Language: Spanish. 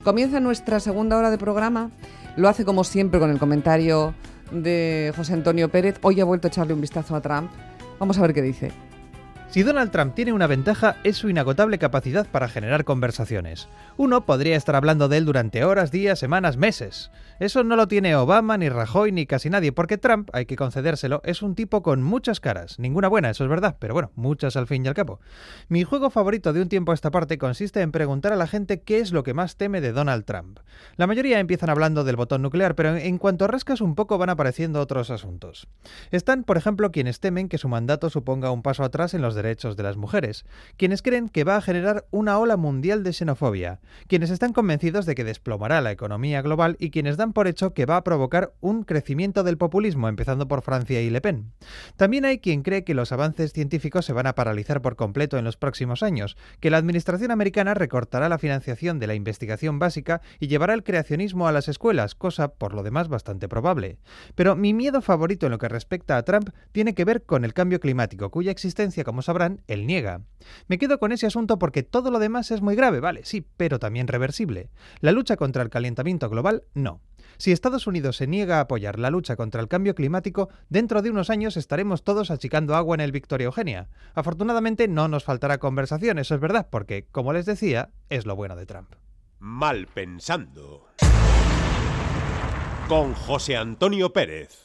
Comienza nuestra segunda hora de programa. Lo hace como siempre con el comentario de José Antonio Pérez. Hoy ha vuelto a echarle un vistazo a Trump. Vamos a ver qué dice. Si Donald Trump tiene una ventaja, es su inagotable capacidad para generar conversaciones. Uno podría estar hablando de él durante horas, días, semanas, meses. Eso no lo tiene Obama, ni Rajoy, ni casi nadie, porque Trump, hay que concedérselo, es un tipo con muchas caras. Ninguna buena, eso es verdad, pero bueno, muchas al fin y al cabo. Mi juego favorito de un tiempo a esta parte consiste en preguntar a la gente qué es lo que más teme de Donald Trump. La mayoría empiezan hablando del botón nuclear, pero en cuanto rascas un poco van apareciendo otros asuntos. Están, por ejemplo, quienes temen que su mandato suponga un paso atrás en los derechos de las mujeres, quienes creen que va a generar una ola mundial de xenofobia, quienes están convencidos de que desplomará la economía global y quienes dan por hecho que va a provocar un crecimiento del populismo, empezando por Francia y Le Pen. También hay quien cree que los avances científicos se van a paralizar por completo en los próximos años, que la administración americana recortará la financiación de la investigación básica y llevará el creacionismo a las escuelas, cosa por lo demás bastante probable. Pero mi miedo favorito en lo que respecta a Trump tiene que ver con el cambio climático, cuya existencia, como sabrán, él niega. Me quedo con ese asunto porque todo lo demás es muy grave, vale, sí, pero también reversible. La lucha contra el calentamiento global, no. Si Estados Unidos se niega a apoyar la lucha contra el cambio climático, dentro de unos años estaremos todos achicando agua en el Victoria Eugenia. Afortunadamente no nos faltará conversación, eso es verdad, porque, como les decía, es lo bueno de Trump. Mal pensando. Con José Antonio Pérez.